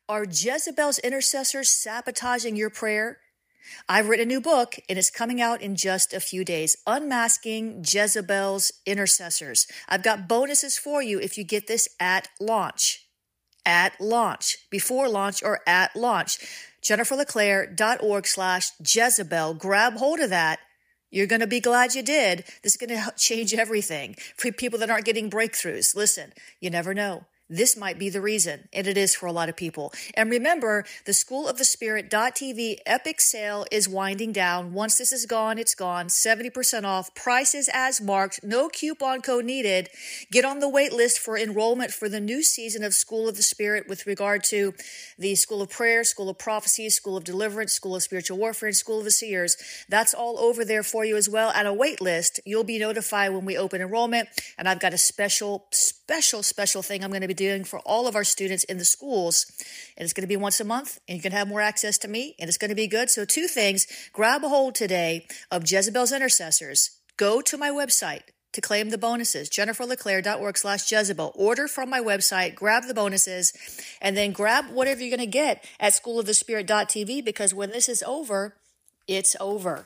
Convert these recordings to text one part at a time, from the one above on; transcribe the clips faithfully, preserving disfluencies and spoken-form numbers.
Are Jezebel's intercessors sabotaging your prayer? I've written a new book, and it's coming out in just a few days, Unmasking Jezebel's Intercessors. I've got bonuses for you if you get this at launch. At launch, before launch or at launch. jenniferleclaire.org slash Jezebel. Grab hold of that. You're going to be glad you did. This is going to change everything. For people that aren't getting breakthroughs, listen, you never know. This might be the reason, and it is for a lot of people. And remember, the school of the spirit dot t v epic sale is winding down. Once this is gone, it's gone. seventy percent off. Prices as marked. No coupon code needed. Get on the wait list for enrollment for the new season of School of the Spirit with regard to the School of Prayer, School of Prophecy, School of Deliverance, School of Spiritual Warfare, and School of the Seers. That's all over there for you as well. At a wait list, you'll be notified when we open enrollment. And I've got a special, special, special thing I'm going to be doing for all of our students in the schools. And it's going to be once a month, and you can have more access to me, and it's going to be good. So two things. Grab a hold today of Jezebel's Intercessors. Go to my website to claim the bonuses, jenniferleclaire.org slash Jezebel. Order from my website, grab the bonuses, and then grab whatever you're going to get at school of the spirit dot t v, because when this is over, it's over.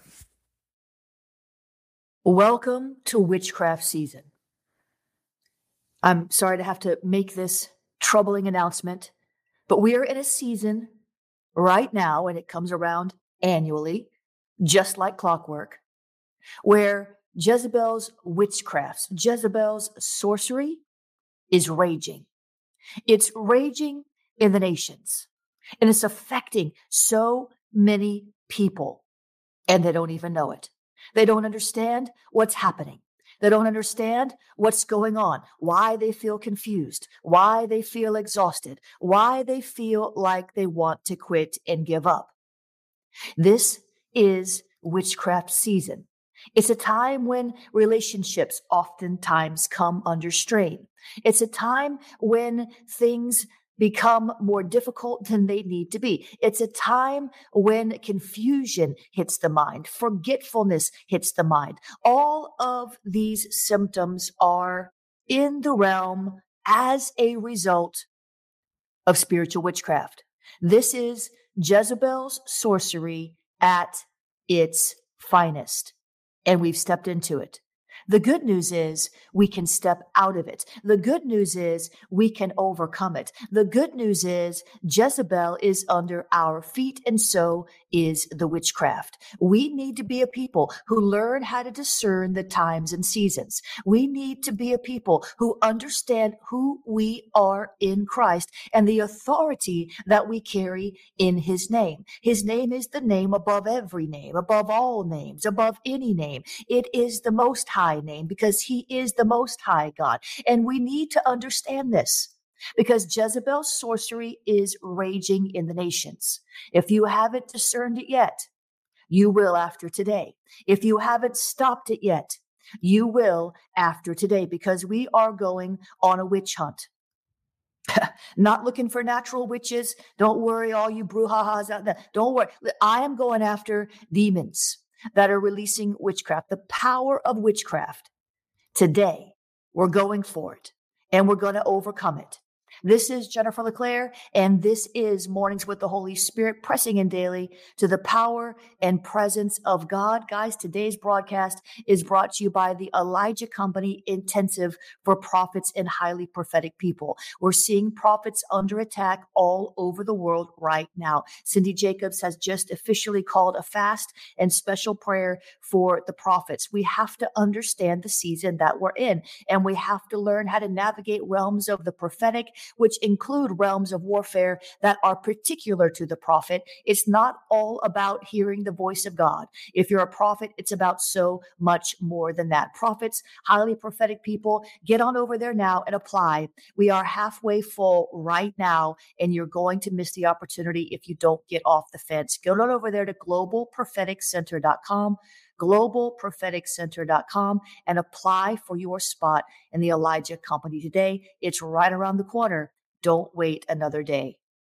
Welcome to witchcraft season. I'm sorry to have to make this troubling announcement, but we are in a season right now, and it comes around annually, just like clockwork, where Jezebel's witchcrafts, Jezebel's sorcery is raging. It's raging in the nations, and it's affecting so many people, and they don't even know it. They don't understand what's happening. They don't understand what's going on, why they feel confused, why they feel exhausted, why they feel like they want to quit and give up. This is witchcraft season. It's a time when relationships oftentimes come under strain. It's a time when things become more difficult than they need to be. It's a time when confusion hits the mind, forgetfulness hits the mind. All of these symptoms are in the realm as a result of spiritual witchcraft. This is Jezebel's sorcery at its finest, and we've stepped into it. The good news is we can step out of it. The good news is we can overcome it. The good news is Jezebel is under our feet, and so is the witchcraft. We need to be a people who learn how to discern the times and seasons. We need to be a people who understand who we are in Christ and the authority that we carry in his name. His name is the name above every name, above all names, above any name. It is the Most High name because he is the Most High God. And we need to understand this because Jezebel's sorcery is raging in the nations. If you haven't discerned it yet, you will after today. If you haven't stopped it yet, you will after today, because we are going on a witch hunt. Not looking for natural witches. Don't worry, all you brouhahas out there. Don't worry. I am going after demons that are releasing witchcraft, the power of witchcraft. Today, we're going for it, and we're going to overcome it. This is Jennifer LeClaire, and this is Mornings with the Holy Spirit, pressing in daily to the power and presence of God. Guys, today's broadcast is brought to you by the Elijah Company Intensive for Prophets and Highly Prophetic People. We're seeing prophets under attack all over the world right now. Cindy Jacobs has just officially called a fast and special prayer for the prophets. We have to understand the season that we're in, and we have to learn how to navigate realms of the prophetic, which include realms of warfare that are particular to the prophet. It's not all about hearing the voice of God. If you're a prophet, it's about so much more than that. Prophets, highly prophetic people, get on over there now and apply. We are halfway full right now, and you're going to miss the opportunity if you don't get off the fence. Go on over there to global prophetic center dot com. global prophetic center dot com and apply for your spot in the Elijah Company today. It's right around the corner. Don't wait another day.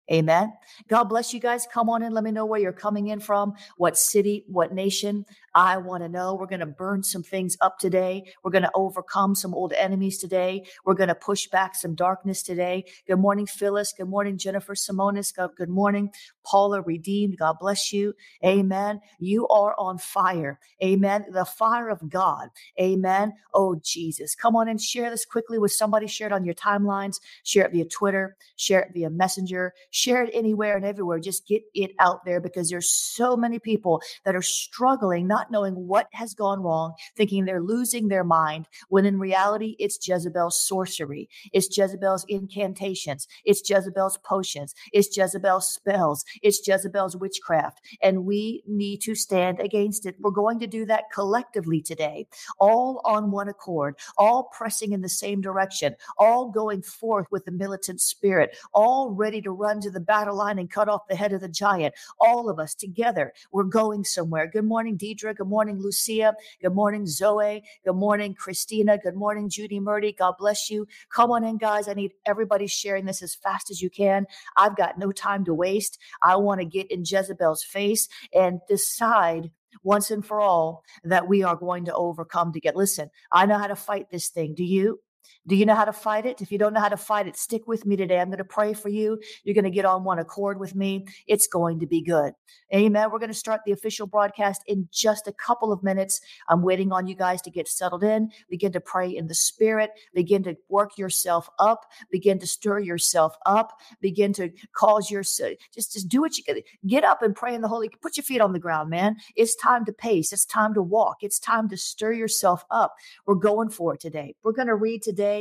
Amen. God bless you guys. Come on in. Let me know where you're coming in from, what city, what nation. I want to know. We're going to burn some things up today. We're going to overcome some old enemies today. We're going to push back some darkness today. Good morning, Phyllis. Good morning, Jennifer Simonis. Good morning, Paula Redeemed. God bless you. Amen. You are on fire. Amen. The fire of God. Amen. Oh, Jesus. Come on and share this quickly with somebody. Share it on your timelines. Share it via Twitter. Share it via Messenger. Share it anywhere and everywhere. Just get it out there, because there's so many people that are struggling, not knowing what has gone wrong, thinking they're losing their mind, when in reality, it's Jezebel's sorcery. It's Jezebel's incantations. It's Jezebel's potions. It's Jezebel's spells. It's Jezebel's witchcraft. And we need to stand against it. We're going to do that collectively today, all on one accord, all pressing in the same direction, all going forth with the militant spirit, all ready to run to the battle line and cut off the head of the giant. All of us together, we're going somewhere. Good morning, Deidre. Good morning, Lucia. Good morning, Zoe. Good morning, Christina. Good morning, Judy Murdy. God bless you. Come on in, guys. I need everybody sharing this as fast as you can. I've got no time to waste. I want to get in Jezebel's face and decide once and for all that we are going to overcome together. Listen, I know how to fight this thing. Do you? Do you know how to fight it? If you don't know how to fight it, stick with me today. I'm going to pray for you. You're going to get on one accord with me. It's going to be good. Amen. We're going to start the official broadcast in just a couple of minutes. I'm waiting on you guys to get settled in. Begin to pray in the spirit. Begin to work yourself up. Begin to stir yourself up. Begin to cause yourself, just, just do what you can. Get up and pray in the Holy. Put your feet on the ground, man. It's time to pace. It's time to walk. It's time to stir yourself up. We're going for it today. We're going to read today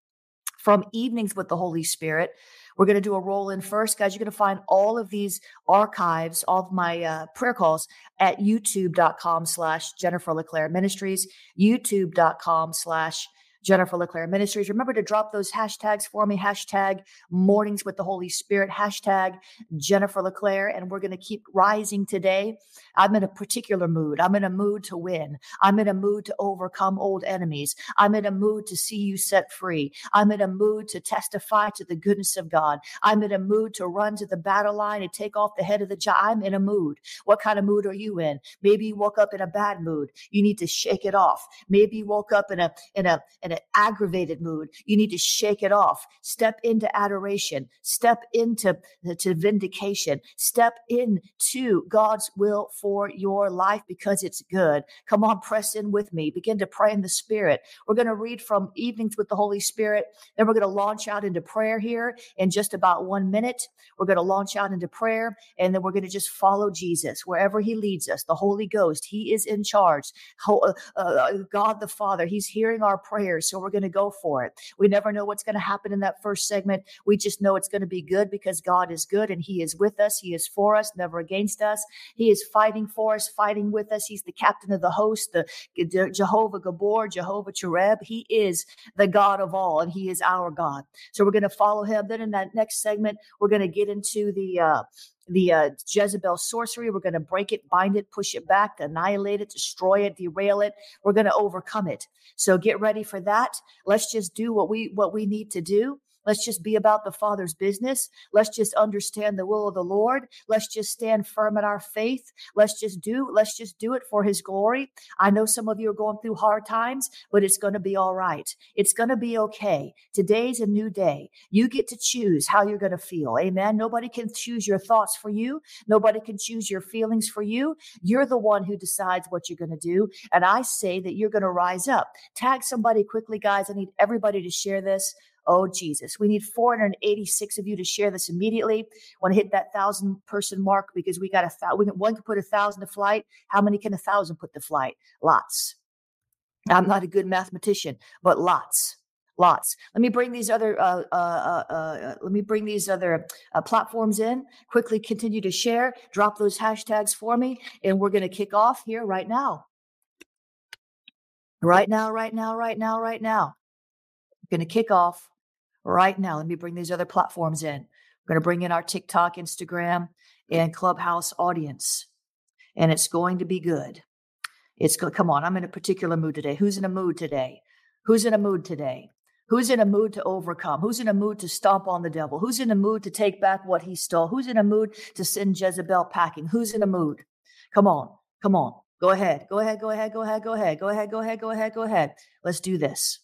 from Evenings with the Holy Spirit. We're going to do a roll in first. Guys, you're going to find all of these archives, all of my uh, prayer calls at youtube.com slash Jennifer LeClaire Ministries, youtube.com slash Jennifer LeClaire Ministries. Remember to drop those hashtags for me. Hashtag Mornings with the Holy Spirit. Hashtag Jennifer LeClaire. And we're going to keep rising today. I'm in a particular mood. I'm in a mood to win. I'm in a mood to overcome old enemies. I'm in a mood to see you set free. I'm in a mood to testify to the goodness of God. I'm in a mood to run to the battle line and take off the head of the giant. I'm in a mood. What kind of mood are you in? Maybe you woke up in a bad mood. You need to shake it off. Maybe you woke up in a, in a, in a aggravated mood. You need to shake it off. Step into adoration. Step into to vindication. Step into God's will for your life, because it's good. Come on, press in with me. Begin to pray in the Spirit. We're going to read from Evenings with the Holy Spirit. Then we're going to launch out into prayer here in just about one minute. We're going to launch out into prayer, and then we're going to just follow Jesus wherever he leads us. The Holy Ghost, he is in charge. Uh, uh, God the Father, he's hearing our prayers. So we're going to go for it. We never know what's going to happen in that first segment. We just know it's going to be good, because God is good and he is with us. He is for us, never against us. He is fighting for us, fighting with us. He's the captain of the host, the, the Jehovah Gabor, Jehovah Chereb. He is the God of all, and he is our God. So we're going to follow him. Then in that next segment, we're going to get into the, uh, the uh, Jezebel sorcery. We're going to break it, bind it, push it back, annihilate it, destroy it, derail it. We're going to overcome it. So get ready for that. Let's just do what we what we need to do. Let's just be about the Father's business. Let's just understand the will of the Lord. Let's just stand firm in our faith. Let's just do, let's just do it for his glory. I know some of you are going through hard times, but it's going to be all right. It's going to be okay. Today's a new day. You get to choose how you're going to feel. Amen. Nobody can choose your thoughts for you. Nobody can choose your feelings for you. You're the one who decides what you're going to do. And I say that you're going to rise up. Tag somebody quickly, guys. I need everybody to share this. Oh, Jesus. We need four hundred eighty-six of you to share this immediately. Want to hit that thousand person mark, because we got a thousand. One can put a thousand to flight. How many can a thousand put to flight? Lots. I'm not a good mathematician, but lots. Lots. Let me bring these other. Uh, uh, uh, uh, let me bring these other uh, platforms in. Quickly continue to share. Drop those hashtags for me, and we're going to kick off here right now. Right now. Right now. Right now. Right now. We're going to kick off right now. Let me bring these other platforms in. We're going to bring in our TikTok, Instagram, and Clubhouse audience, and it's going to be good. It's go- come on. I'm in a particular mood today. Who's in a mood today? Who's in a mood today? Who's in a mood to overcome? Who's in a mood to stomp on the devil? Who's in a mood to take back what he stole? Who's in a mood to send Jezebel packing? Who's in a mood? Come on, come on. Go ahead, go ahead, go ahead, go ahead, go ahead, go ahead, go ahead, go ahead, go ahead. Let's do this.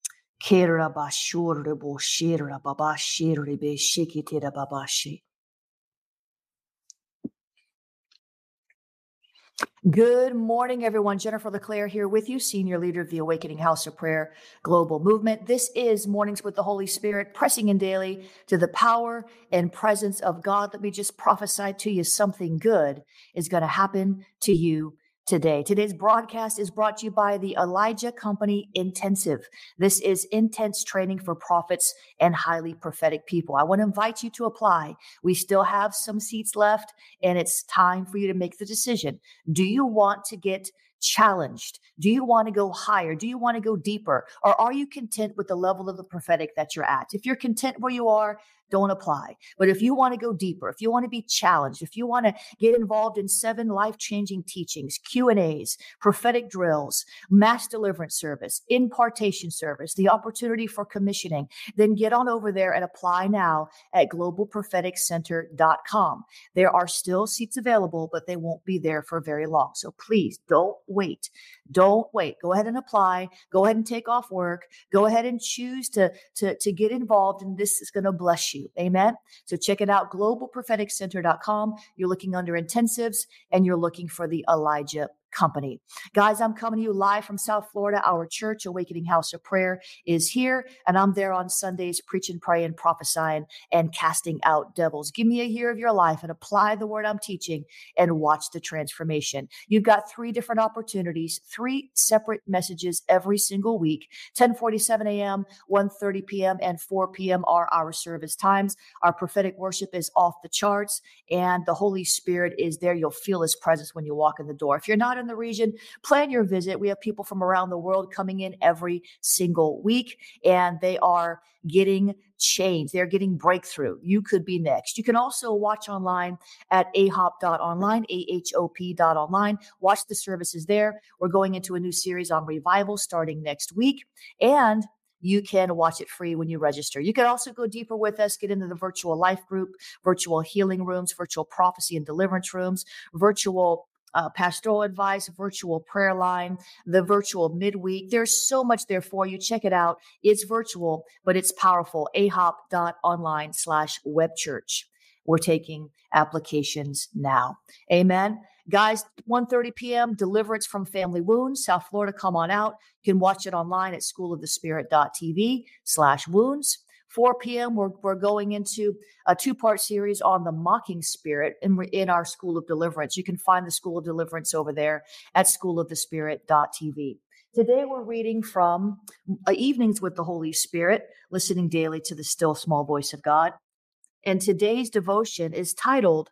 Good morning, everyone. Jennifer LeClaire here with you, Senior Leader of the Awakening House of Prayer Global Movement. This is Mornings with the Holy Spirit, pressing in daily to the power and presence of God. Let me just prophesy to you something good is going to happen to you today. Today's broadcast is brought to you by the Elijah Company Intensive. This is intense training for prophets and highly prophetic people. I want to invite you to apply. We still have some seats left, and it's time for you to make the decision. Do you want to get challenged? Do you want to go higher? Do you want to go deeper? Or are you content with the level of the prophetic that you're at? If you're content where you are, don't apply. But if you want to go deeper, if you want to be challenged, if you want to get involved in seven life-changing teachings, Q and A's, prophetic drills, mass deliverance service, impartation service, the opportunity for commissioning, then get on over there and apply now at global prophetic center dot com. There are still seats available, but they won't be there for very long. So please don't wait. Don't wait. Go ahead and apply. Go ahead and take off work. Go ahead and choose to, to, to get involved, and this is going to bless you. Amen. So check it out, global prophetic center dot com. You're looking under intensives, and you're looking for the Elijah Company. Guys, I'm coming to you live from South Florida. Our church, Awakening House of Prayer, is here, and I'm there on Sundays preaching, praying, prophesying, and casting out devils. Give me a year of your life and apply the word I'm teaching and watch the transformation. You've got three different opportunities, three separate messages every single week. ten forty-seven a.m., one thirty p.m., and four p.m. are our service times. Our prophetic worship is off the charts, and the Holy Spirit is there. You'll feel his presence when you walk in the door. If you're not in the region, plan your visit. We have people from around the world coming in every single week, and they are getting change. They're getting breakthrough. You could be next. You can also watch online at a hop dot online, A H O P dot online. Watch the services there. We're going into a new series on revival starting next week, and you can watch it free when you register. You can also go deeper with us, get into the virtual life group, virtual healing rooms, virtual prophecy and deliverance rooms, virtual Uh, pastoral advice, virtual prayer line, the virtual midweek. There's so much there for you. Check it out. It's virtual, but it's powerful. a hop dot online slash web church. We're taking applications now. Amen. Guys, one thirty p.m., Deliverance from Family Wounds, South Florida. Come on out. You can watch it online at school of the spirit dot t v slash wounds. four p.m., we're, we're going into a two-part series on the mocking spirit in, in our School of Deliverance. You can find the School of Deliverance over there at school of the spirit dot t v. Today, we're reading from uh, Evenings with the Holy Spirit, listening daily to the still small voice of God. And today's devotion is titled,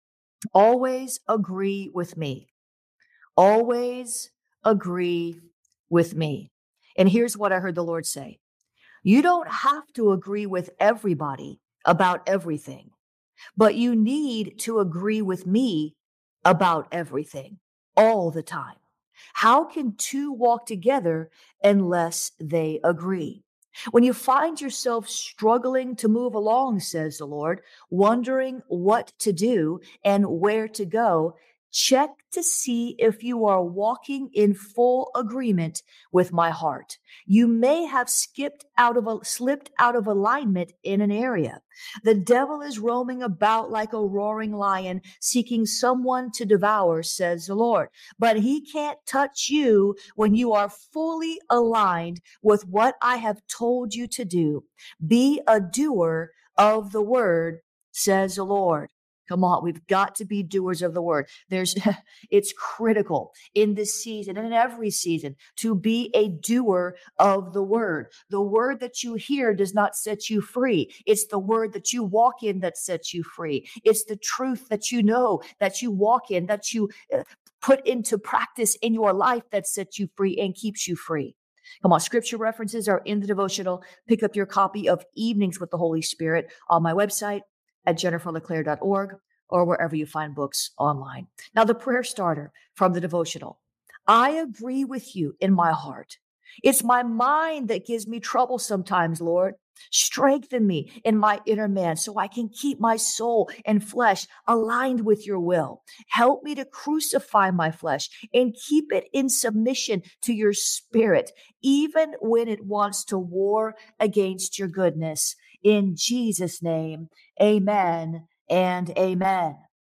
Always Agree with Me. Always agree with me. And here's what I heard the Lord say. You don't have to agree with everybody about everything, but you need to agree with me about everything all the time. How can two walk together unless they agree? When you find yourself struggling to move along, says the Lord, wondering what to do and where to go, check to see if you are walking in full agreement with my heart. You may have skipped out of a, slipped out of alignment in an area. The devil is roaming about like a roaring lion, seeking someone to devour, says the Lord. But he can't touch you when you are fully aligned with what I have told you to do. Be a doer of the word, says the Lord. Come on, we've got to be doers of the word. There's, it's critical in this season and in every season to be a doer of the word. The word that you hear does not set you free. It's the word that you walk in that sets you free. It's the truth that you know, that you walk in, that you uh, put into practice in your life that sets you free and keeps you free. Come on, scripture references are in the devotional. Pick up your copy of Evenings with the Holy Spirit on my website at jennifer leclaire dot org or wherever you find books online. Now, the prayer starter from the devotional. I agree with you in my heart. It's my mind that gives me trouble sometimes, Lord. Strengthen me in my inner man so I can keep my soul and flesh aligned with your will. Help me to crucify my flesh and keep it in submission to your spirit, even when it wants to war against your goodness. In Jesus' name, amen and amen.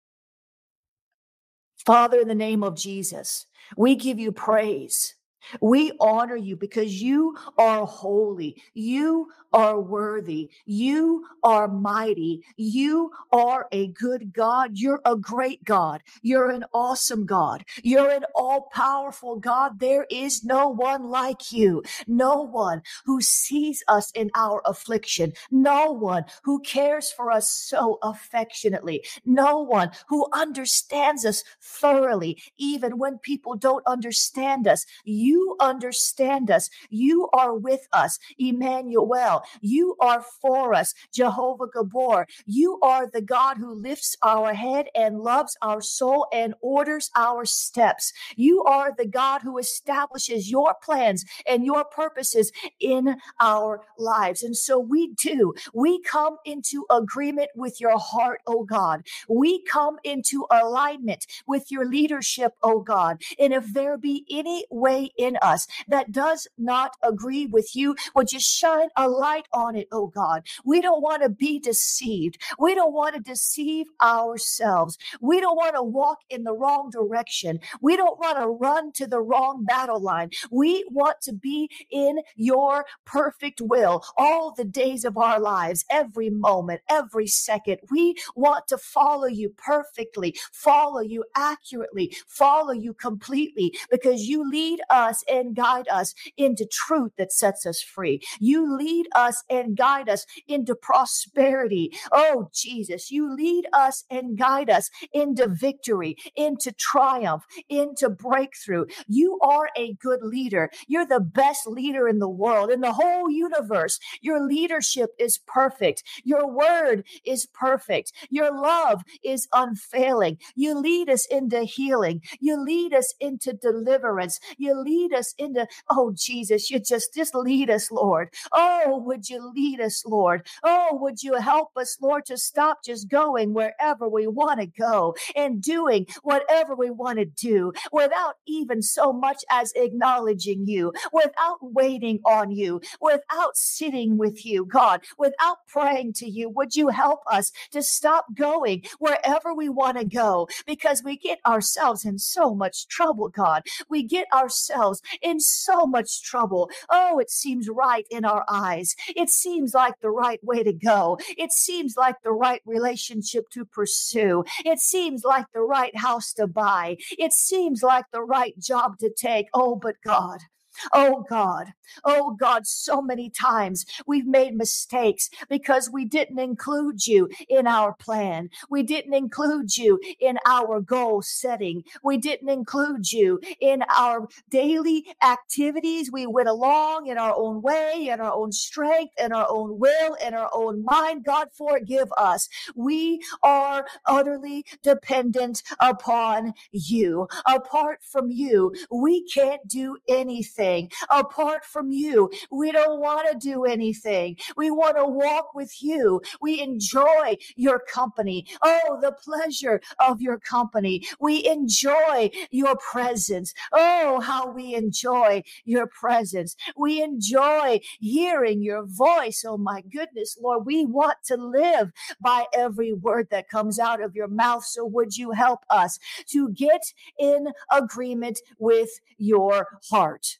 Father, in the name of Jesus, we give you praise. We honor you because you are holy. You are worthy. You are mighty. You are a good God. You're a great God. You're an awesome God. You're an all-powerful God. There is no one like you. No one who sees us in our affliction. No one who cares for us so affectionately. No one who understands us thoroughly, even when people don't understand us. You understand us. You are with us, Emmanuel. You are for us, Jehovah Gabor. You are the God who lifts our head and loves our soul and orders our steps. You are the God who establishes your plans and your purposes in our lives. And so we do. We come into agreement with your heart, oh God. We come into alignment with your leadership, oh God. And if there be any way in us that does not agree with you, would you shine a light on it, oh God? We don't want to be deceived. We don't want to deceive ourselves. We don't want to walk in the wrong direction. We don't want to run to the wrong battle line. We want to be in your perfect will all the days of our lives, every moment, every second. We want to follow you perfectly, follow you accurately, follow you completely, because you lead us and guide us into truth that sets us free. You lead us and guide us into prosperity. Oh, Jesus, you lead us and guide us into victory, into triumph, into breakthrough. You are a good leader. You're the best leader in the world, in the whole universe. Your leadership is perfect. Your word is perfect. Your love is unfailing. You lead us into healing. You lead us into deliverance. You lead us into, oh, Jesus, you just, just lead us, Lord. Oh, would you lead us, Lord? Oh, would you help us, Lord, to stop just going wherever we want to go and doing whatever we want to do without even so much as acknowledging you, without waiting on you, without sitting with you, God, without praying to you. Would you help us to stop going wherever we want to go, because we get ourselves in so much trouble, God. We get ourselves in so much trouble. Oh, it seems right in our eyes. It seems like the right way to go. It seems like the right relationship to pursue. It seems like the right house to buy. It seems like the right job to take. Oh, but God, oh God, oh God, so many times we've made mistakes because we didn't include you in our plan. We didn't include you in our goal setting. We didn't include you in our daily activities. We went along in our own way, in our own strength, in our own will, in our own mind. God, forgive us. We are utterly dependent upon you. Apart from you, we can't do anything. Apart from you, we don't want to do anything. We want to walk with you. We enjoy your company. Oh, the pleasure of your company. We enjoy your presence. Oh, how we enjoy your presence. We enjoy hearing your voice. Oh, my goodness, Lord, we want to live by every word that comes out of your mouth. So would you help us to get in agreement with your heart?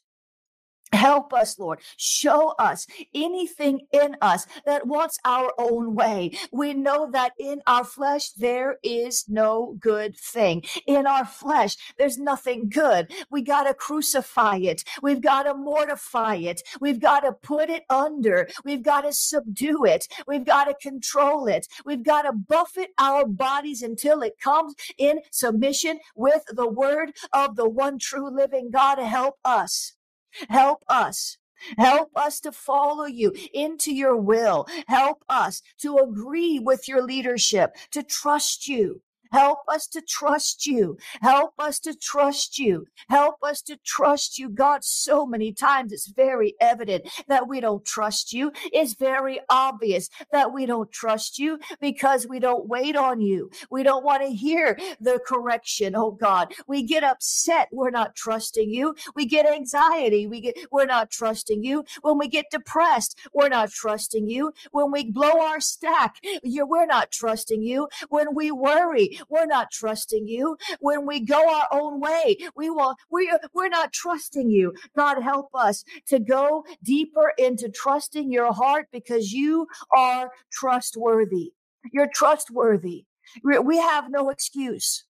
Help us, Lord. Show us anything in us that wants our own way. We know that in our flesh, there is no good thing. In our flesh, there's nothing good. We got to crucify it. We've got to mortify it. We've got to put it under. We've got to subdue it. We've got to control it. We've got to buffet our bodies until it comes in submission with the word of the one true living God. Help us. Help us. Help us to follow you into your will. Help us to agree with your leadership, to trust you. Help us to trust you. Help us to trust you. Help us to trust you. God, so many times it's very evident that we don't trust you. It's very obvious that we don't trust you because we don't wait on you. We don't want to hear the correction, oh God. We get upset. We're not trusting you. We get anxiety. We get, we're not trusting you. When we get depressed, we're not trusting you. When we blow our stack, you're, we're not trusting you. When we worry, we're not trusting you. When we go our own way, we will, we, we're not trusting you. God, help us to go deeper into trusting your heart because you are trustworthy. You're trustworthy. We have no excuse.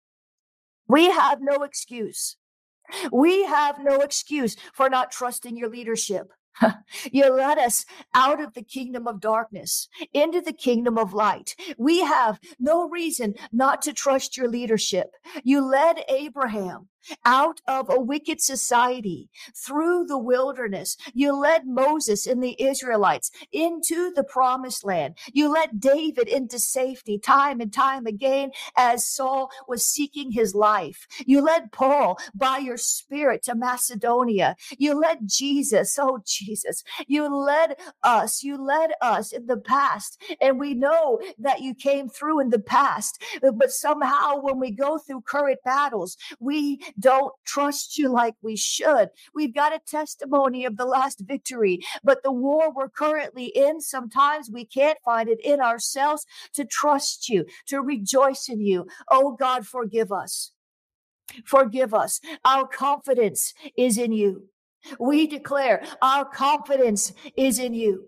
We have no excuse. We have no excuse for not trusting your leadership. You led us out of the kingdom of darkness into the kingdom of light. We have no reason not to trust your leadership. You led Abraham out of a wicked society through the wilderness. You led Moses and the Israelites into the promised land. You led David into safety time and time again as Saul was seeking his life. You led Paul by your spirit to Macedonia. You led Jesus. Oh, Jesus. You led us. You led us in the past. And we know that you came through in the past. But somehow when we go through current battles, we don't trust you like we should. We've got a testimony of the last victory, but the war we're currently in, sometimes we can't find it in ourselves to trust you, to rejoice in you. Oh God, forgive us. Forgive us. Our confidence is in you. We declare our confidence is in you.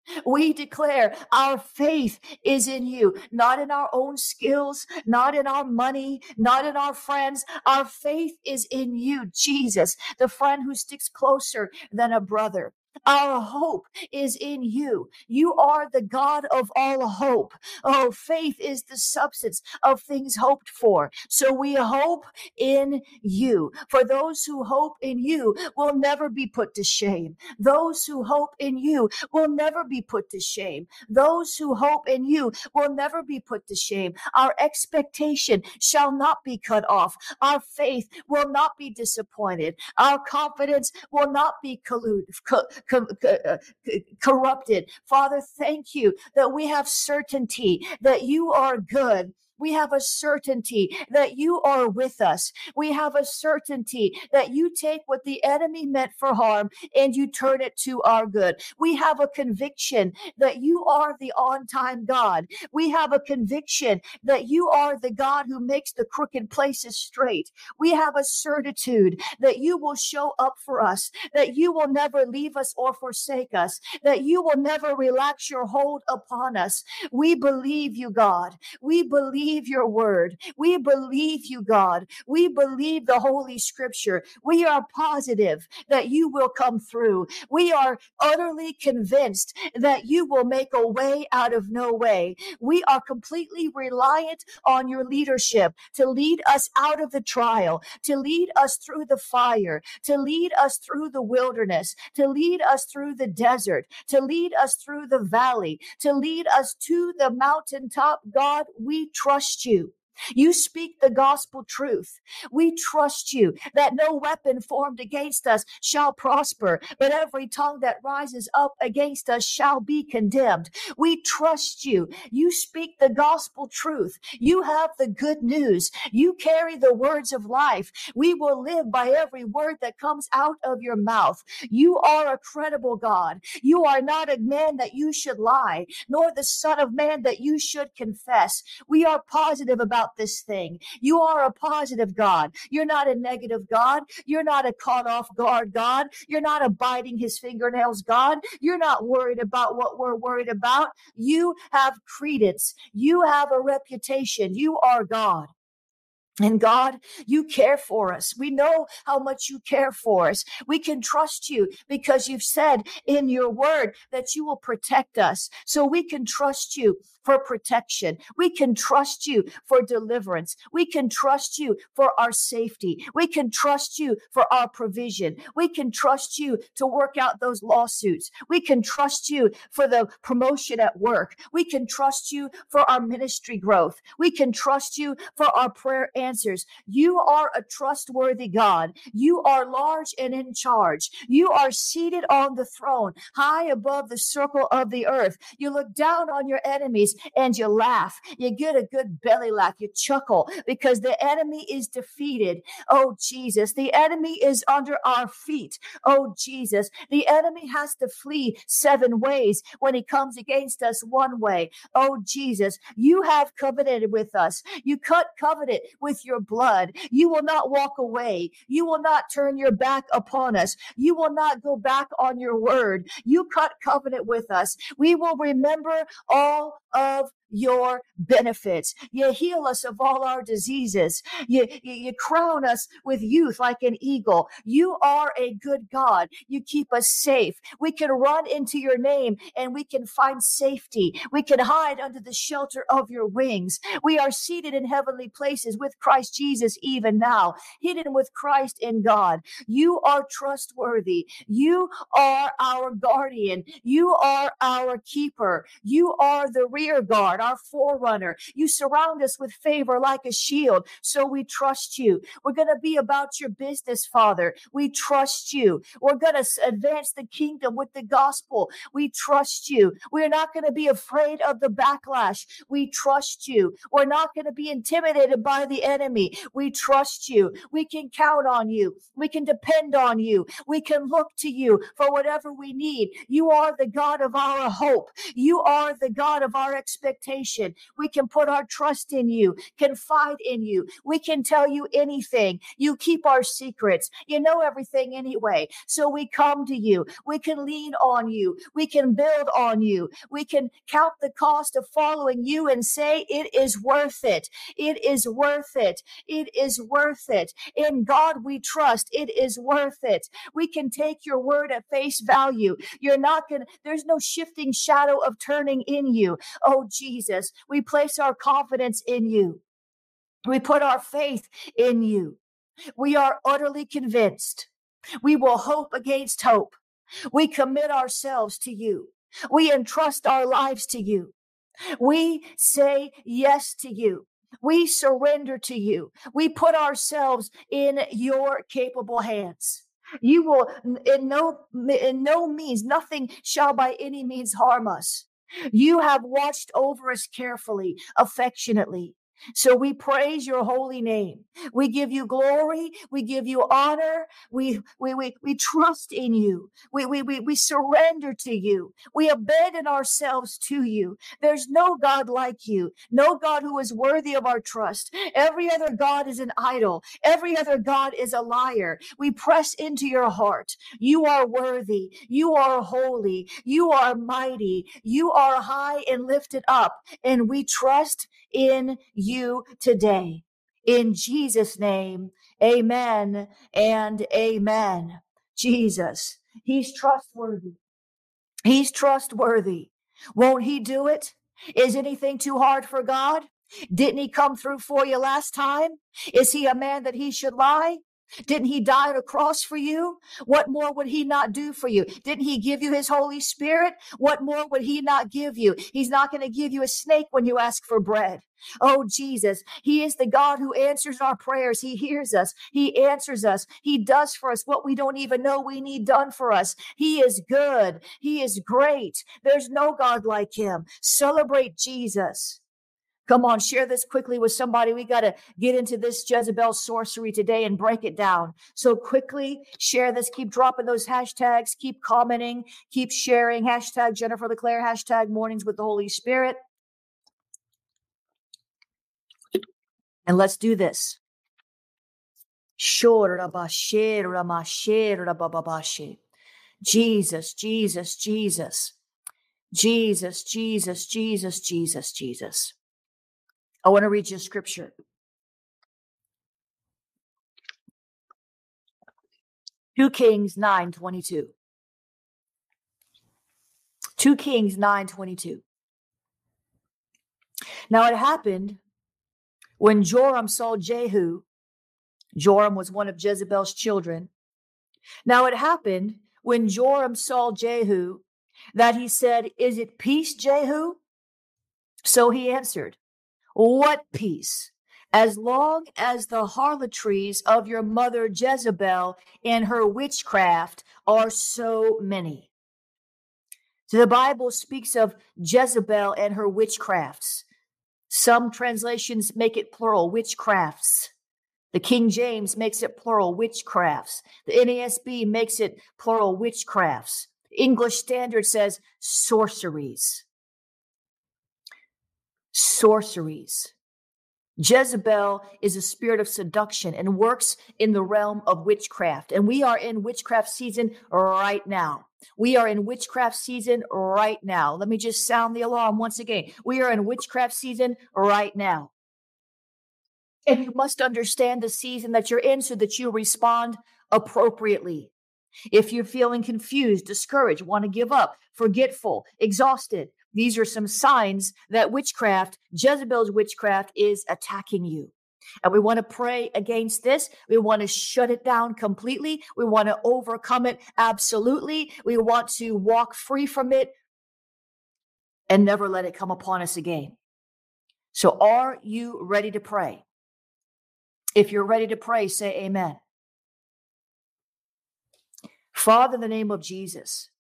We declare our faith is in you, not in our own skills, not in our money, not in our friends. Our faith is in you, Jesus, the friend who sticks closer than a brother. Our hope is in you. You are the God of all hope. Oh, faith is the substance of things hoped for. So we hope in you. For those who hope in you will never be put to shame. Those who hope in you will never be put to shame. Those who hope in you will never be put to shame. Our expectation shall not be cut off. Our faith will not be disappointed. Our confidence will not be colluded. Co- co- co- corrupted. Father, thank you that we have certainty that you are good. We have a certainty that you are with us. We have a certainty that you take what the enemy meant for harm and you turn it to our good. We have a conviction that you are the on-time God. We have a conviction that you are the God who makes the crooked places straight. We have a certitude that you will show up for us, that you will never leave us or forsake us, that you will never relax your hold upon us. We believe you, God. We believe your word. We believe you, God. We believe the Holy Scripture. We are positive that you will come through. We are utterly convinced that you will make a way out of no way. We are completely reliant on your leadership to lead us out of the trial, to lead us through the fire, to lead us through the wilderness, to lead us through the desert, to lead us through the valley, to lead us to the mountaintop. God, we trust you. You speak the gospel truth. We trust you that no weapon formed against us shall prosper, but every tongue that rises up against us shall be condemned. We trust you. You speak the gospel truth. You have the good news. You carry the words of life. We will live by every word that comes out of your mouth. You are a credible God. You are not a man that you should lie, nor the son of man that you should confess. We are positive about this thing. You are a positive God. You're not a negative God. You're not a caught off guard God. You're not a biting his fingernails God. You're not worried about what we're worried about. You have credence. You have a reputation. You are God. And God, you care for us. We know how much you care for us. We can trust you because you've said in your word that you will protect us. So we can trust you for protection. We can trust you for deliverance. We can trust you for our safety. We can trust you for our provision. We can trust you to work out those lawsuits. We can trust you for the promotion at work. We can trust you for our ministry growth. We can trust you for our prayer answers. You are a trustworthy God. You are large and in charge. You are seated on the throne, high above the circle of the earth. You look down on your enemies and you laugh. You get a good belly laugh. You chuckle because the enemy is defeated. Oh, Jesus, the enemy is under our feet. Oh, Jesus, the enemy has to flee seven ways when he comes against us one way. Oh, Jesus, you have covenanted with us. You cut covenant with your blood. You will not walk away. You will not turn your back upon us. You will not go back on your word. You cut covenant with us. We will remember all of your benefits. You heal us of all our diseases. You, you, you crown us with youth like an eagle. You are a good God. You keep us safe. We can run into your name and we can find safety. We can hide under the shelter of your wings. We are seated in heavenly places with Christ Jesus even now, hidden with Christ in God. You are trustworthy. You are our guardian. You are our keeper. You are the rear guard, our forerunner. You surround us with favor like a shield. So we trust you. We're going to be about your business, Father. We trust you. We're going to advance the kingdom with the gospel. We trust you. We're not going to be afraid of the backlash. We trust you. We're not going to be intimidated by the enemy. We trust you. We can count on you. We can depend on you. We can look to you for whatever we need. You are the God of our hope. You are the God of our expectation. We can put our trust in you, confide in you. We can tell you anything. You keep our secrets. You know everything anyway. So we come to you. We can lean on you. We can build on you. We can count the cost of following you and say it is worth it. It is worth it. It is worth it. In God we trust. It is worth it. We can take your word at face value. You're not going to, there's no shifting shadow of turning in you. Oh, Jesus, we place our confidence in you. We put our faith in you. We are utterly convinced. We will hope against hope. We commit ourselves to you. We entrust our lives to you. We say yes to you. We surrender to you. We put ourselves in your capable hands. You will in no, in no means, nothing shall by any means harm us. You have watched over us carefully, affectionately. So we praise your holy name. We give you glory. We give you honor. We, we, we, we trust in you. We, we, we, we surrender to you. We abandon ourselves to you. There's no God like you. No God who is worthy of our trust. Every other God is an idol. Every other God is a liar. We press into your heart. You are worthy. You are holy. You are mighty. You are high and lifted up. And we trust in you today. In Jesus' name, amen and amen. Jesus, he's trustworthy. He's trustworthy. Won't he do it? Is anything too hard for God? Didn't he come through for you last time? Is he a man that he should lie? Didn't he die on a cross for you? What more would he not do for you? Didn't he give you his Holy Spirit? What more would he not give you? He's not going to give you a snake when you ask for bread. Oh, Jesus, he is the God who answers our prayers. He hears us. He answers us. He does for us what we don't even know we need done for us. He is good. He is great. There's no God like him. Celebrate Jesus. Come on, share this quickly with somebody. We got to get into this Jezebel sorcery today and break it down. So quickly share this. Keep dropping those hashtags. Keep commenting. Keep sharing. Hashtag Jennifer LeClaire. Hashtag Mornings with the Holy Spirit. And let's do this. Jesus, Jesus, Jesus. Jesus, Jesus, Jesus, Jesus, Jesus. I want to read you a scripture. Second Kings nine twenty-two. Second Kings nine twenty-two. Now it happened when Joram saw Jehu. Joram was one of Jezebel's children. Now it happened when Joram saw Jehu that he said, "Is it peace, Jehu?" So he answered, "What peace? As long as the harlotries of your mother Jezebel and her witchcraft are so many." So the Bible speaks of Jezebel and her witchcrafts. Some translations make it plural, witchcrafts. The King James makes it plural, witchcrafts. The N A S B makes it plural, witchcrafts. English Standard says sorceries. Sorceries. Jezebel is a spirit of seduction and works in the realm of witchcraft. And we are in witchcraft season right now. We are in witchcraft season right now. Let me just sound the alarm once again. We are in witchcraft season right now. And you must understand the season that you're in so that you respond appropriately. If you're feeling confused, discouraged, want to give up, forgetful, exhausted, these are some signs that witchcraft, Jezebel's witchcraft, is attacking you. And we want to pray against this. We want to shut it down completely. We want to overcome it absolutely. We want to walk free from it and never let it come upon us again. So are you ready to pray? If you're ready to pray, say amen. Father, in the name of Jesus,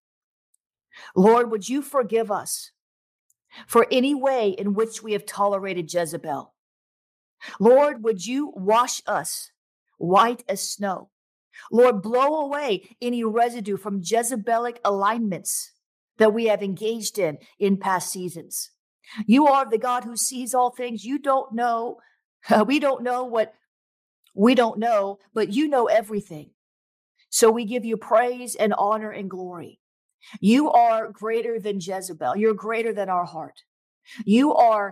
Lord, would you forgive us for any way in which we have tolerated Jezebel? Lord, would you wash us white as snow? Lord, blow away any residue from Jezebelic alignments that we have engaged in in past seasons. You are the God who sees all things. You don't know. Uh, we don't know what we don't know, but you know everything. So we give you praise and honor and glory. You are greater than Jezebel. You're greater than our heart. You are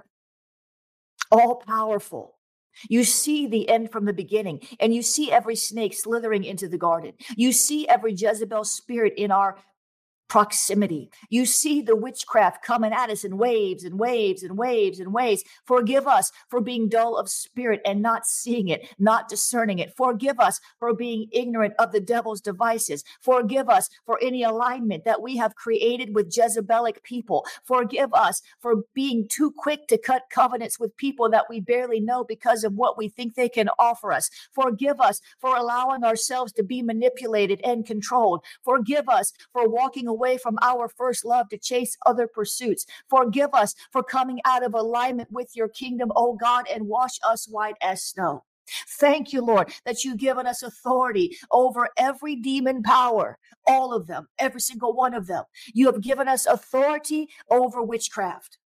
all powerful. You see the end from the beginning, and you see every snake slithering into the garden. You see every Jezebel spirit in our proximity. You see the witchcraft coming at us in waves and waves and waves and waves. Forgive us for being dull of spirit and not seeing it, not discerning it. Forgive us for being ignorant of the devil's devices. Forgive us for any alignment that we have created with Jezebelic people. Forgive us for being too quick to cut covenants with people that we barely know because of what we think they can offer us. Forgive us for allowing ourselves to be manipulated and controlled. Forgive us for walking away away from our first love to chase other pursuits. Forgive us for coming out of alignment with your kingdom, oh God, and wash us white as snow. Thank you, Lord, that you've given us authority over every demon power, all of them, every single one of them. You have given us authority over witchcraft.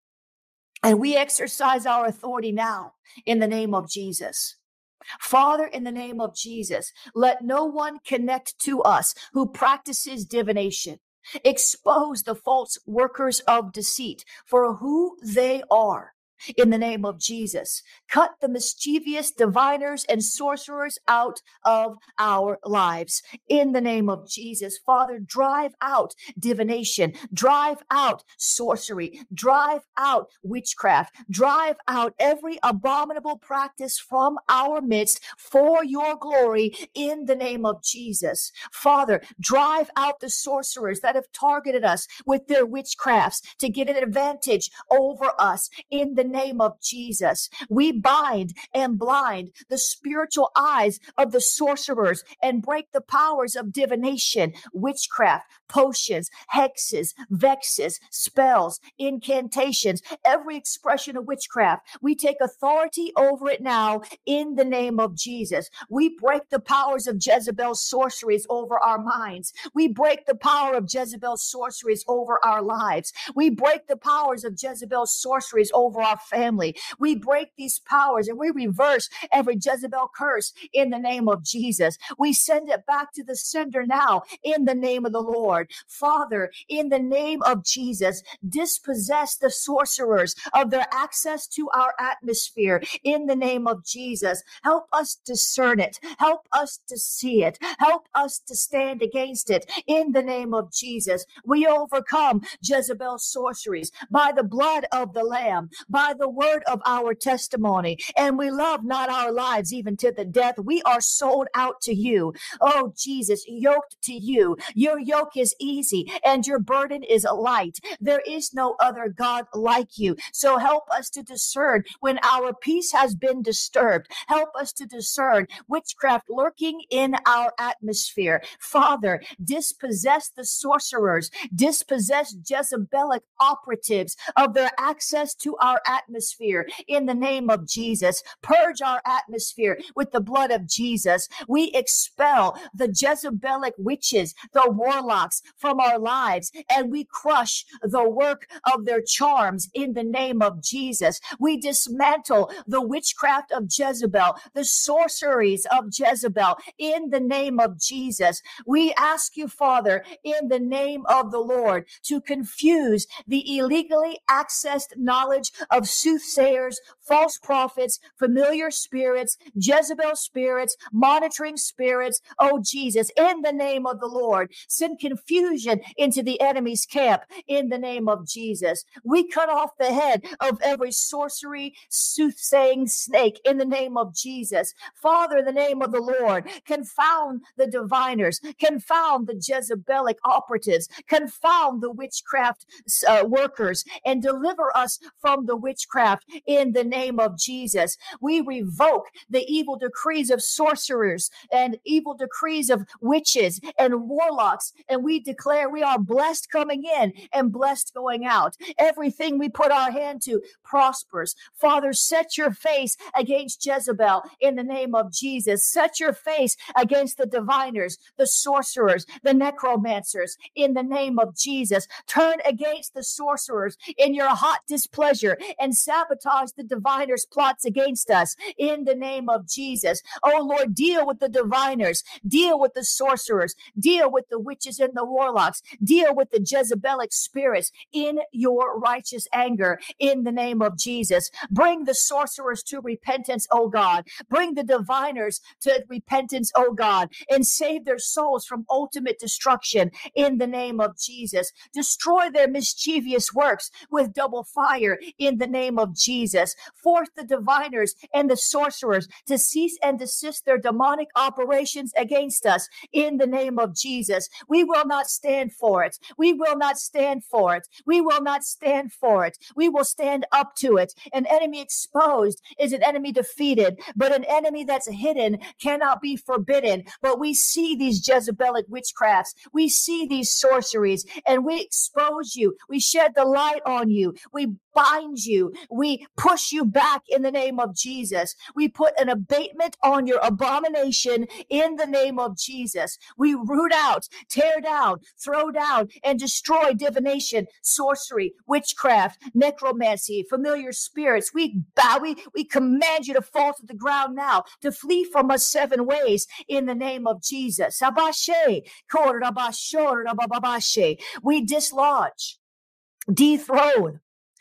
And we exercise our authority now in the name of Jesus. Father, in the name of Jesus, let no one connect to us who practices divination. Expose the false workers of deceit for who they are. In the name of Jesus, cut the mischievous diviners and sorcerers out of our lives. In the name of Jesus, Father, drive out divination, drive out sorcery, drive out witchcraft, drive out every abominable practice from our midst for your glory in the name of Jesus. Father, drive out the sorcerers that have targeted us with their witchcrafts to get an advantage over us in the name of Jesus. We bind and blind the spiritual eyes of the sorcerers and break the powers of divination, witchcraft, potions, hexes, vexes, spells, incantations, every expression of witchcraft. We take authority over it now in the name of Jesus. We break the powers of Jezebel's sorceries over our minds. We break the power of Jezebel's sorceries over our lives. We break the powers of Jezebel's sorceries over our family. We break these powers and we reverse every Jezebel curse in the name of Jesus. We send it back to the sender now in the name of the Lord. Father, in the name of Jesus, dispossess the sorcerers of their access to our atmosphere in the name of Jesus. Help us discern it. Help us to see it. Help us to stand against it in the name of Jesus. We overcome Jezebel's sorceries by the blood of the Lamb, by the word of our testimony, and we love not our lives even to the death. We are sold out to you. Oh, Jesus, yoked to you. Your yoke is easy and your burden is light. There is no other God like you. So help us to discern when our peace has been disturbed. Help us to discern witchcraft lurking in our atmosphere. Father, dispossess the sorcerers, dispossess Jezebelic operatives of their access to our atmosphere in the name of Jesus. Purge our atmosphere with the blood of Jesus. We expel the Jezebelic witches, the warlocks from our lives, and we crush the work of their charms in the name of Jesus. We dismantle the witchcraft of Jezebel, the sorceries of Jezebel in the name of Jesus. We ask you, Father, in the name of the Lord, to confuse the illegally accessed knowledge of soothsayers, false prophets, familiar spirits, Jezebel spirits, monitoring spirits. Oh, Jesus, in the name of the Lord, send confusion into the enemy's camp in the name of Jesus. We cut off the head of every sorcery, soothsaying snake in the name of Jesus. Father, in the name of the Lord, confound the diviners, confound the Jezebelic operatives, confound the witchcraft uh, workers, and deliver us from the witchcraft in the name of Jesus. We revoke the evil decrees of sorcerers and evil decrees of witches and warlocks, and we declare we are blessed coming in and blessed going out. Everything we put our hand to prospers. Father, set your face against Jezebel in the name of Jesus. Set your face against the diviners, the sorcerers, the necromancers in the name of Jesus. Turn against the sorcerers in your hot displeasure and sabotage the diviners' plots against us in the name of Jesus. Oh Lord, deal with the diviners, deal with the sorcerers, deal with the witches and the warlocks, deal with the Jezebelic spirits in your righteous anger in the name of Jesus. Bring the sorcerers to repentance, oh God. Bring the diviners to repentance, oh God, and save their souls from ultimate destruction in the name of Jesus. Destroy their mischievous works with double fire in the name of Jesus. Force the diviners and the sorcerers to cease and desist their demonic operations against us in the name of Jesus. We will not stand for it. We will not stand for it. We will not stand for it. We will stand up to it. An enemy exposed is an enemy defeated, but an enemy that's hidden cannot be forbidden. But we see these Jezebelic witchcrafts. We see these sorceries, and we expose you. We shed the light on you. We bind you. We push you back in the name of Jesus. We put an abatement on your abomination in the name of Jesus. We root out, tear down, throw down, and destroy divination, sorcery, witchcraft, necromancy, familiar spirits. We bow, we, we command you to fall to the ground now, to flee from us seven ways in the name of Jesus. Sabashe, korabasho, rabababashe. We dislodge, dethrone,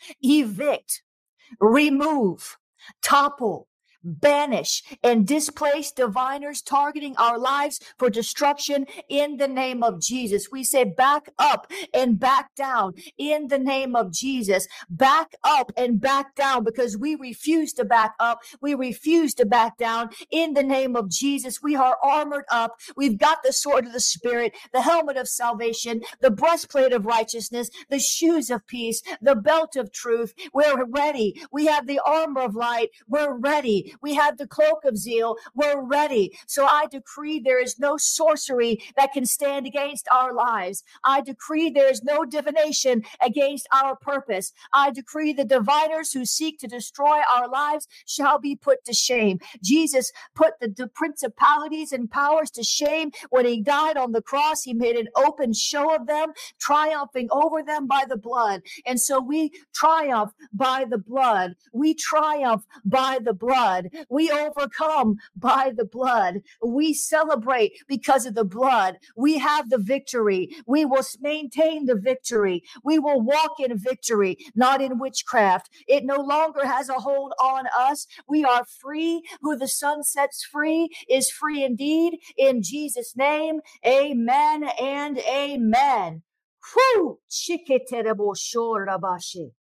evict, remove, topple, banish, and displace diviners targeting our lives for destruction in the name of Jesus. We say back up and back down in the name of Jesus. Back up and back down, because we refuse to back up. We refuse to back down in the name of Jesus. We are armored up. We've got the sword of the Spirit, the helmet of salvation, the breastplate of righteousness, the shoes of peace, the belt of truth. We're ready. We have the armor of light. We're ready. ready. We have the cloak of zeal. We're ready. So I decree there is no sorcery that can stand against our lives. I decree there is no divination against our purpose. I decree the diviners who seek to destroy our lives shall be put to shame. Jesus put the, the principalities and powers to shame when he died on the cross. He made an open show of them, triumphing over them by the blood. And so we triumph by the blood. We triumph by the blood. We overcome by the blood. We celebrate because of the blood. We have the victory. We will maintain the victory. We will walk in victory, not in witchcraft. It no longer has a hold on us. We are free. Who the Son sets free is free indeed. In Jesus' name, amen and amen. Whew! Chiketerebo shorabashi.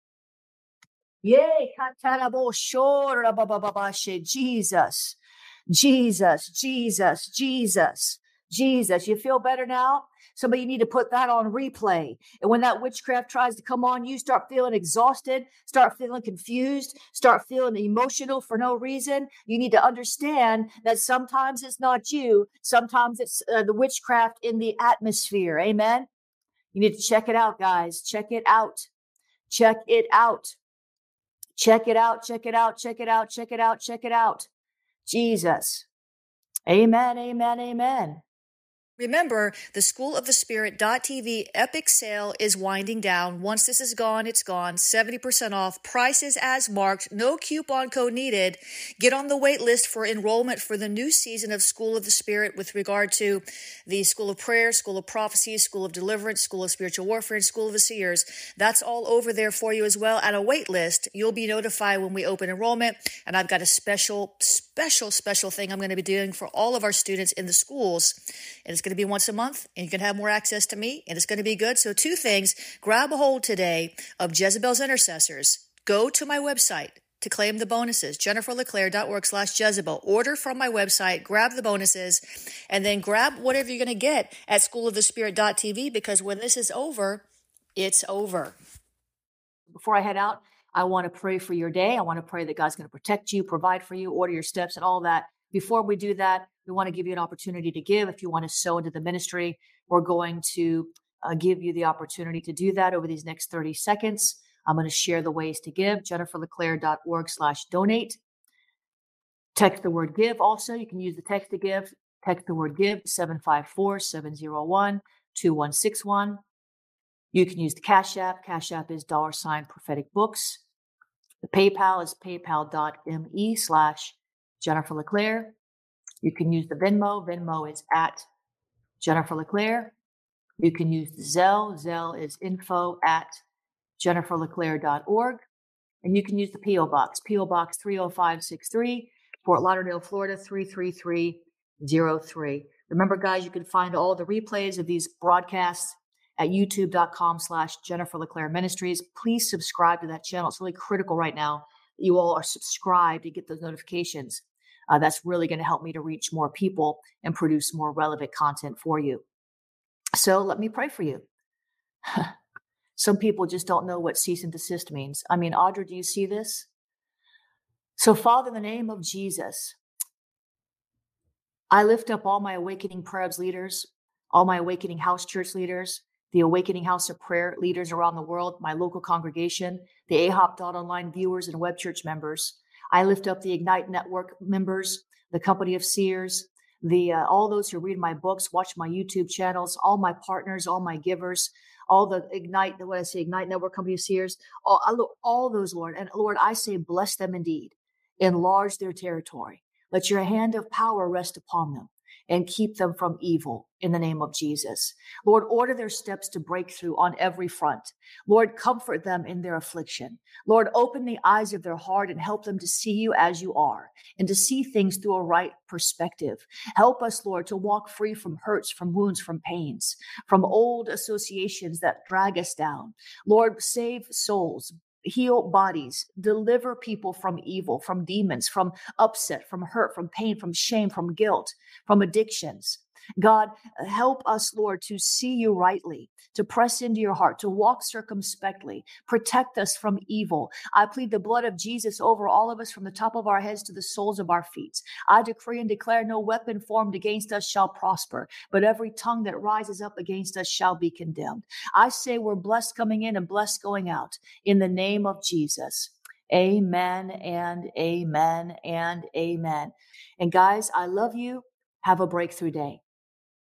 Yay! Katarabo shorabababashi. Jesus, Jesus, Jesus, Jesus, Jesus. You feel better now? Somebody, you need to put that on replay. And when that witchcraft tries to come on you, start feeling exhausted, start feeling confused, start feeling emotional for no reason. You need to understand that sometimes it's not you. Sometimes it's uh, the witchcraft in the atmosphere. Amen. You need to check it out, guys. Check it out. Check it out. Check it out. Check it out. Check it out. Check it out. Check it out. Jesus. Amen. Amen. Amen. Remember, the School of the Spirit dot T V epic sale is winding down. Once this is gone, it's gone. seventy percent off. Prices as marked. No coupon code needed. Get on the wait list for enrollment for the new season of School of the Spirit with regard to the School of Prayer, School of Prophecy, School of Deliverance, School of Spiritual Warfare, and School of the Seers. That's all over there for you as well at a wait list. You'll be notified when we open enrollment. And I've got a special, special, special thing I'm going to be doing for all of our students in the schools. And it's going to be once a month, and you can have more access to me, and it's going to be good. So two things. Grab a hold today of Jezebel's Intercessors. Go to my website to claim the bonuses, jennifer leclaire dot org slash Jezebel. Order from my website, grab the bonuses, and then grab whatever you're going to get at school of the spirit dot T V, because when this is over, it's over. Before I head out, I want to pray for your day. I want to pray that God's going to protect you, provide for you, order your steps, and all that. Before we do that, we want to give you an opportunity to give. If you want to sow into the ministry, we're going to uh, give you the opportunity to do that over these next thirty seconds. I'm going to share the ways to give, jennifer leclaire dot org slash donate. Text the word give. Also, you can use the text to give. Text the word give, seven five four, seven zero one, two one six one. You can use the Cash App. Cash App is dollar sign prophetic books. The PayPal is paypal.me slash Jennifer LeClaire. You can use the Venmo. Venmo is at Jennifer LeClaire. You can use the Zelle. Zelle is info at jennifer leclaire dot org. And you can use the P O Box. P O Box three oh five six three, Fort Lauderdale, Florida three three three zero three. Remember, guys, you can find all the replays of these broadcasts at youtube.com slash Jennifer LeClaire Ministries. Please subscribe to that channel. It's really critical right now that you all are subscribed to get those notifications. Uh, that's really going to help me to reach more people and produce more relevant content for you. So let me pray for you. Some people just don't know what cease and desist means. I mean, Audra, do you see this? So, Father, in the name of Jesus, I lift up all my Awakening Prayers leaders, all my Awakening House Church leaders, the Awakening House of Prayer leaders around the world, my local congregation, the A H O P dot online viewers and web church members. I lift up the Ignite Network members, the Company of Seers, the uh, all those who read my books, watch my YouTube channels, all my partners, all my givers, all the Ignite, what I say, Ignite Network, Company of Seers, all, all those, Lord. And Lord, I say, bless them indeed. Enlarge their territory. Let your hand of power rest upon them and keep them from evil in the name of Jesus. Lord, order their steps to breakthrough on every front. Lord, comfort them in their affliction. Lord, open the eyes of their heart and help them to see you as you are and to see things through a right perspective. Help us, Lord, to walk free from hurts, from wounds, from pains, from old associations that drag us down. Lord, save souls. Heal bodies, deliver people from evil, from demons, from upset, from hurt, from pain, from shame, from guilt, from addictions. God, help us, Lord, to see you rightly, to press into your heart, to walk circumspectly. Protect us from evil. I plead the blood of Jesus over all of us from the top of our heads to the soles of our feet. I decree and declare no weapon formed against us shall prosper, but every tongue that rises up against us shall be condemned. I say we're blessed coming in and blessed going out in the name of Jesus. Amen and amen and amen. And guys, I love you. Have a breakthrough day.